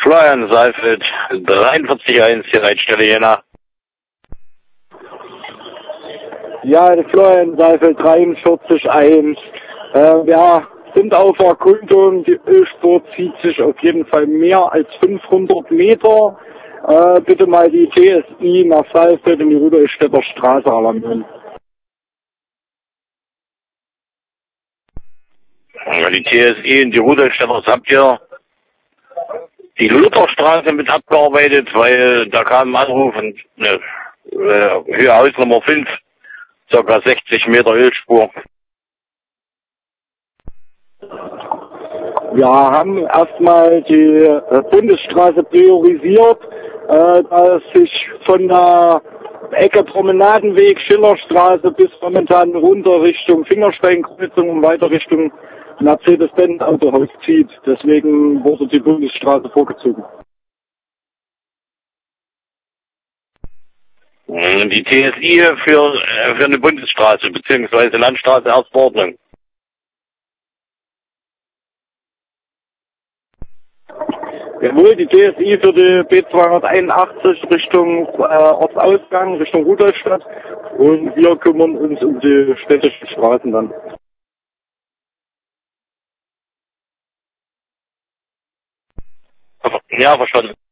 Florian Seifeld, 43.1, die Leitstelle Jena. Ja, der Florian Seifeld, 43.1. Wir sind auf Erkundung. Die Ölspur zieht sich auf jeden Fall mehr als 500 Meter. Bitte mal die TSI nach Seifeld in die Rudolstädter Straße alarmieren. Die TSI in die Rudolstädter, habt ihr die Lutherstraße mit abgearbeitet, weil da kam ein Anruf und Höhe Haus Nummer 5, ca. 60 Meter Ölspur. Wir haben erstmal die Bundesstraße priorisiert, da sich von der Ecke Promenadenweg, Schillerstraße bis momentan runter Richtung Fingersteinkreuzung und weiter Richtung Mercedes-Benz Autohaus zieht. Deswegen wurde die Bundesstraße vorgezogen. Die TSI für eine Bundesstraße bzw. Landstraße Erstordnung. Jawohl, die TSI für die B281 Richtung Ortsausgang, Richtung Rudolstadt. Und wir kümmern uns um die städtischen Straßen dann. Ja, verstanden.